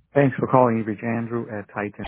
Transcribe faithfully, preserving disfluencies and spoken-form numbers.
Thanks for calling. You reach Andrew at Titan.